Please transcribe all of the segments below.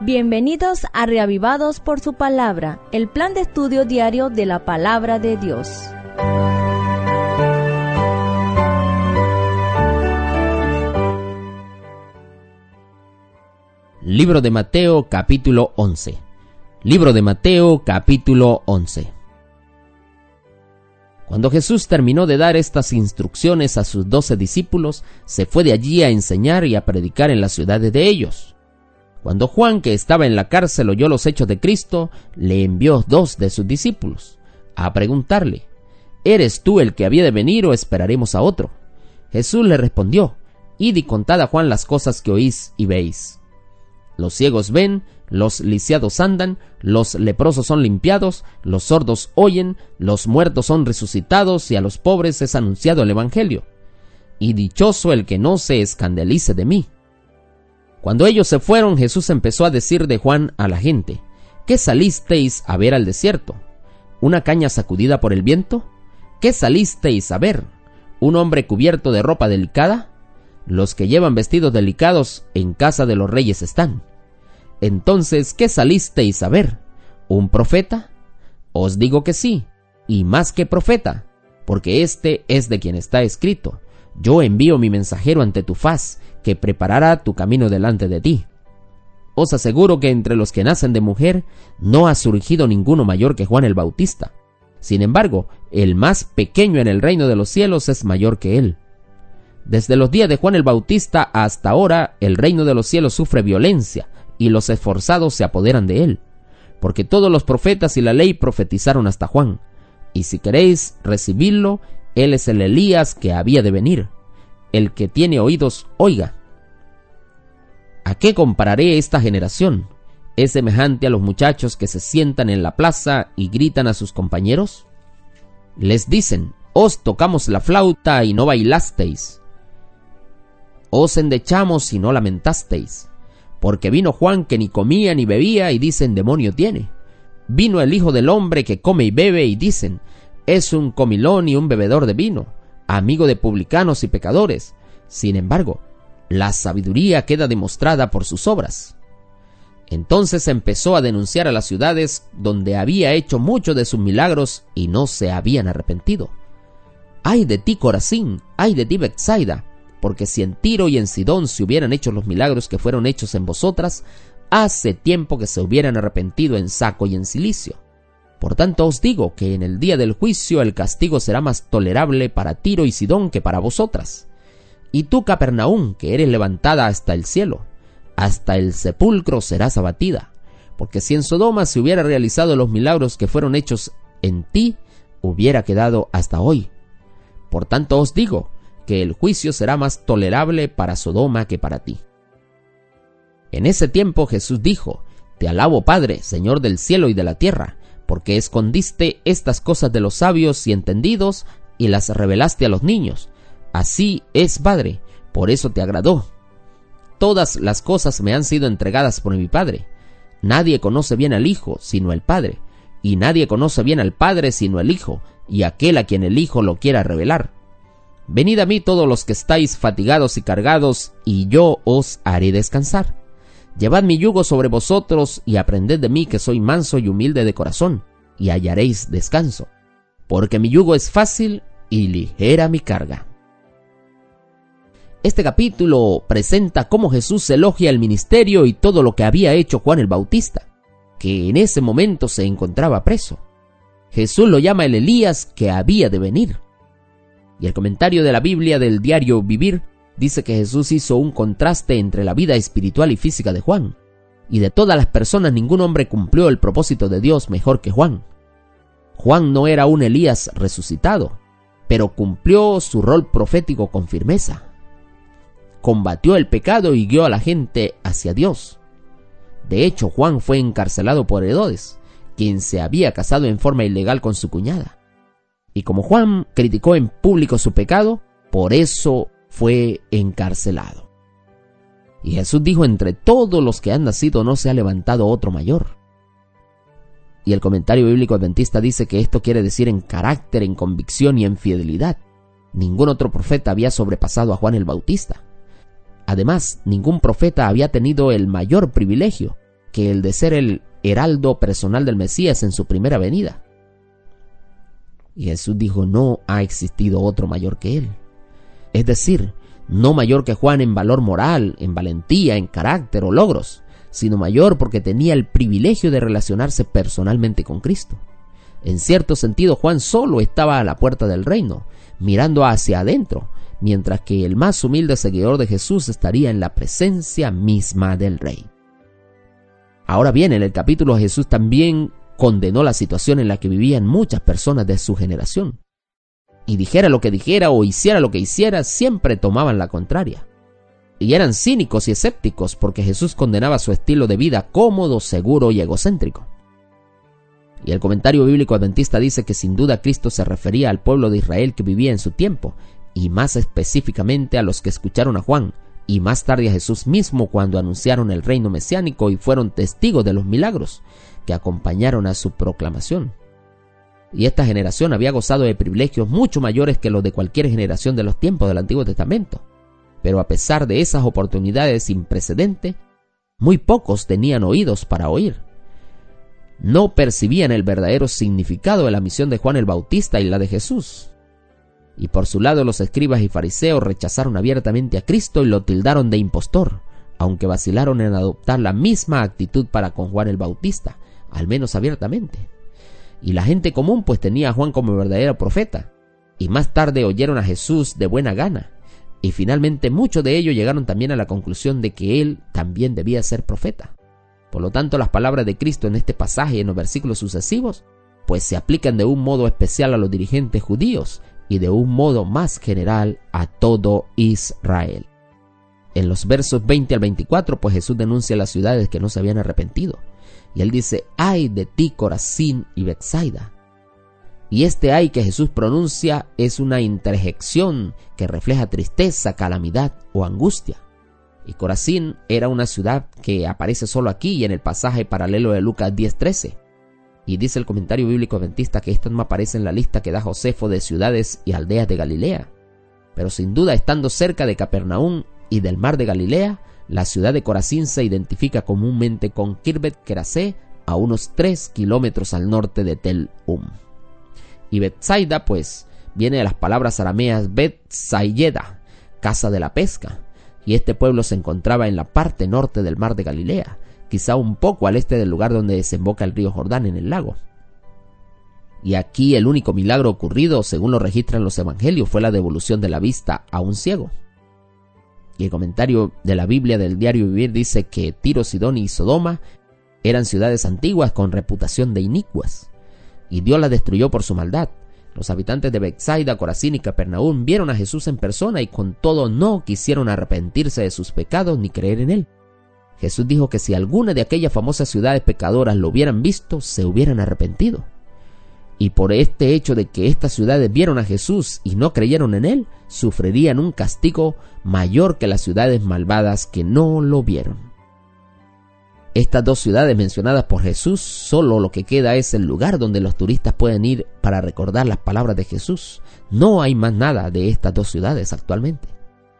Bienvenidos a Reavivados por su Palabra, el plan de estudio diario de la Palabra de Dios. Libro de Mateo, capítulo 11. Libro de Mateo, capítulo 11. Cuando Jesús terminó de dar estas instrucciones a sus 12 discípulos, se fue de allí a enseñar y a predicar en las ciudades de ellos. Cuando Juan, que estaba en la cárcel, oyó los hechos de Cristo, le envió 2 de sus discípulos a preguntarle: ¿Eres tú el que había de venir o esperaremos a otro? Jesús le respondió: Id y contad a Juan las cosas que oís y veis. Los ciegos ven, los lisiados andan, los leprosos son limpiados, los sordos oyen, los muertos son resucitados y a los pobres es anunciado el Evangelio. Y dichoso el que no se escandalice de mí. Cuando ellos se fueron, Jesús empezó a decir de Juan a la gente: ¿Qué salisteis a ver al desierto? ¿Una caña sacudida por el viento? ¿Qué salisteis a ver? ¿Un hombre cubierto de ropa delicada? Los que llevan vestidos delicados en casa de los reyes están. Entonces, ¿qué salisteis a ver? ¿Un profeta? Os digo que sí, y más que profeta, porque este es de quien está escrito: Yo envío mi mensajero ante tu faz, que preparará tu camino delante de ti. Os aseguro que entre los que nacen de mujer no ha surgido ninguno mayor que Juan el Bautista. Sin embargo, el más pequeño en el reino de los cielos es mayor que él. Desde los días de Juan el Bautista hasta ahora, el reino de los cielos sufre violencia, y los esforzados se apoderan de él. Porque todos los profetas y la ley profetizaron hasta Juan. Y si queréis recibirlo, él es el Elías que había de venir. El que tiene oídos, oiga. ¿A qué compararé esta generación? ¿Es semejante a los muchachos que se sientan en la plaza y gritan a sus compañeros? Les dicen: Os tocamos la flauta y no bailasteis. Os endechamos y no lamentasteis. Porque vino Juan, que ni comía ni bebía, y dicen: demonio tiene. Vino el Hijo del Hombre, que come y bebe, y dicen: es un comilón y un bebedor de vino, amigo de publicanos y pecadores. Sin embargo, la sabiduría queda demostrada por sus obras. Entonces empezó a denunciar a las ciudades donde había hecho muchos de sus milagros y no se habían arrepentido. ¡Ay de ti, Corazín! ¡Ay de ti, Betsaida! Porque si en Tiro y en Sidón se hubieran hecho los milagros que fueron hechos en vosotras, hace tiempo que se hubieran arrepentido en saco y en cilicio. Por tanto os digo que en el día del juicio el castigo será más tolerable para Tiro y Sidón que para vosotras. Y tú, Capernaum, que eres levantada hasta el cielo, hasta el sepulcro serás abatida. Porque si en Sodoma se hubiera realizado los milagros que fueron hechos en ti, hubiera quedado hasta hoy. Por tanto os digo que el juicio será más tolerable para Sodoma que para ti. En ese tiempo Jesús dijo: Te alabo, Padre, Señor del cielo y de la tierra, porque escondiste estas cosas de los sabios y entendidos y las revelaste a los niños. Así es, Padre, por eso te agradó. Todas las cosas me han sido entregadas por mi Padre. Nadie conoce bien al Hijo sino el Padre, y nadie conoce bien al Padre sino el Hijo, y aquel a quien el Hijo lo quiera revelar. Venid a mí todos los que estáis fatigados y cargados, y yo os haré descansar. Llevad mi yugo sobre vosotros, y aprended de mí, que soy manso y humilde de corazón, y hallaréis descanso. Porque mi yugo es fácil y ligera mi carga. Este capítulo presenta cómo Jesús elogia el ministerio y todo lo que había hecho Juan el Bautista, que en ese momento se encontraba preso. Jesús lo llama el Elías que había de venir. Y el comentario de la Biblia del diario Vivir dice que Jesús hizo un contraste entre la vida espiritual y física de Juan. Y de todas las personas, ningún hombre cumplió el propósito de Dios mejor que Juan. Juan no era un Elías resucitado, pero cumplió su rol profético con firmeza. Combatió el pecado y guió a la gente hacia Dios. De hecho, Juan fue encarcelado por Herodes, quien se había casado en forma ilegal con su cuñada. Y como Juan criticó en público su pecado, por eso fue encarcelado. Y Jesús dijo: entre todos los que han nacido no se ha levantado otro mayor. Y el comentario bíblico adventista dice que esto quiere decir en carácter, en convicción y en fidelidad. Ningún otro profeta había sobrepasado a Juan el Bautista. Además, ningún profeta había tenido el mayor privilegio, que el de ser el heraldo personal del Mesías en su primera venida. Y Jesús dijo: no ha existido otro mayor que él. Es decir, no mayor que Juan en valor moral, en valentía, en carácter o logros, sino mayor porque tenía el privilegio de relacionarse personalmente con Cristo. En cierto sentido, Juan solo estaba a la puerta del reino, mirando hacia adentro, mientras que el más humilde seguidor de Jesús estaría en la presencia misma del Rey. Ahora bien, en el capítulo Jesús también condenó la situación en la que vivían muchas personas de su generación. Y dijera lo que dijera o hiciera lo que hiciera, siempre tomaban la contraria. Y eran cínicos y escépticos porque Jesús condenaba su estilo de vida cómodo, seguro y egocéntrico. Y el comentario bíblico adventista dice que sin duda Cristo se refería al pueblo de Israel que vivía en su tiempo, y más específicamente a los que escucharon a Juan, y más tarde a Jesús mismo cuando anunciaron el reino mesiánico y fueron testigos de los milagros que acompañaron a su proclamación. Y esta generación había gozado de privilegios mucho mayores que los de cualquier generación de los tiempos del Antiguo Testamento. Pero a pesar de esas oportunidades sin precedente, muy pocos tenían oídos para oír. No percibían el verdadero significado de la misión de Juan el Bautista y la de Jesús. Y por su lado los escribas y fariseos rechazaron abiertamente a Cristo y lo tildaron de impostor, aunque vacilaron en adoptar la misma actitud para con Juan el Bautista, al menos abiertamente. Y la gente común pues tenía a Juan como verdadero profeta, y más tarde oyeron a Jesús de buena gana, y finalmente muchos de ellos llegaron también a la conclusión de que él también debía ser profeta. Por lo tanto, las palabras de Cristo en este pasaje y en los versículos sucesivos pues se aplican de un modo especial a los dirigentes judíos y de un modo más general a todo Israel. En los versos 20 al 24 pues Jesús denuncia las ciudades que no se habían arrepentido, y él dice: ay de ti, Corazín y Betsaida. Y este ay que Jesús pronuncia es una interjección que refleja tristeza, calamidad o angustia. Y Corazín era una ciudad que aparece solo aquí y en el pasaje paralelo de Lucas 10:13. Y dice el comentario bíblico adventista que esta no aparece en la lista que da Josefo de ciudades y aldeas de Galilea. Pero sin duda, estando cerca de Capernaum y del mar de Galilea, la ciudad de Corazín se identifica comúnmente con Kirbet Kerasé, a unos 3 kilómetros al norte de Tel Y Betsaida pues viene de las palabras arameas Bet-Sayeda, casa de la pesca, y este pueblo se encontraba en la parte norte del mar de Galilea, quizá un poco al este del lugar donde desemboca el río Jordán en el lago. Y aquí el único milagro ocurrido, según lo registran los evangelios, fue la devolución de la vista a un ciego. Y el comentario de la Biblia del Diario Vivir dice que Tiro, Sidón y Sodoma eran ciudades antiguas con reputación de inicuas, y Dios las destruyó por su maldad. Los habitantes de Betsaida, Corazín y Capernaum vieron a Jesús en persona y con todo no quisieron arrepentirse de sus pecados ni creer en él. Jesús dijo que si alguna de aquellas famosas ciudades pecadoras lo hubieran visto, se hubieran arrepentido. Y por este hecho de que estas ciudades vieron a Jesús y no creyeron en él, sufrirían un castigo mayor que las ciudades malvadas que no lo vieron. Estas dos ciudades mencionadas por Jesús, solo lo que queda es el lugar donde los turistas pueden ir para recordar las palabras de Jesús. No hay más nada de estas dos ciudades actualmente.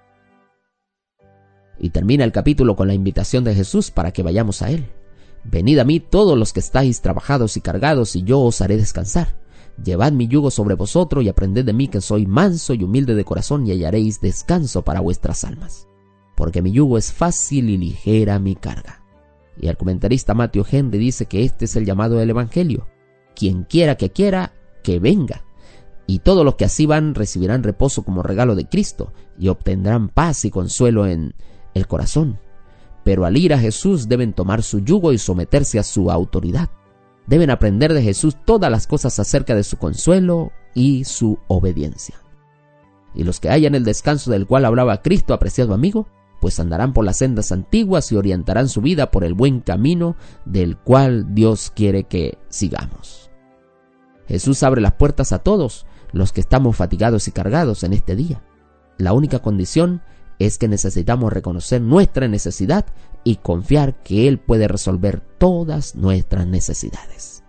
Y termina el capítulo con la invitación de Jesús para que vayamos a él. Venid a mí todos los que estáis trabajados y cargados, y yo os haré descansar. Llevad mi yugo sobre vosotros y aprended de mí, que soy manso y humilde de corazón, y hallaréis descanso para vuestras almas. Porque mi yugo es fácil y ligera mi carga. Y el comentarista Matthew Henry dice que este es el llamado del Evangelio. Quien quiera, que venga. Y todos los que así van recibirán reposo como regalo de Cristo, y obtendrán paz y consuelo en el corazón. Pero al ir a Jesús deben tomar su yugo y someterse a su autoridad. Deben aprender de Jesús todas las cosas acerca de su consuelo y su obediencia. Y los que hallan el descanso del cual hablaba Cristo, apreciado amigo, pues andarán por las sendas antiguas y orientarán su vida por el buen camino del cual Dios quiere que sigamos. Jesús abre las puertas a todos los que estamos fatigados y cargados en este día. La única condición es que necesitamos reconocer nuestra necesidad y confiar que Él puede resolver todas nuestras necesidades.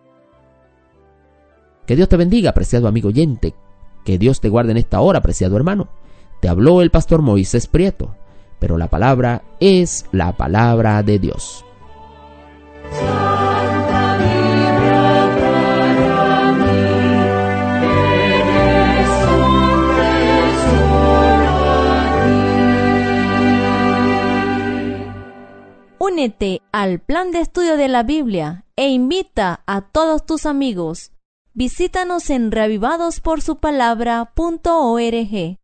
Que Dios te bendiga, apreciado amigo oyente. Que Dios te guarde en esta hora, apreciado hermano. Te habló el pastor Moisés Prieto, pero la palabra es la palabra de Dios. Únete al Plan de Estudio de la Biblia e invita a todos tus amigos. Visítanos en reavivadosporsupalabra.org.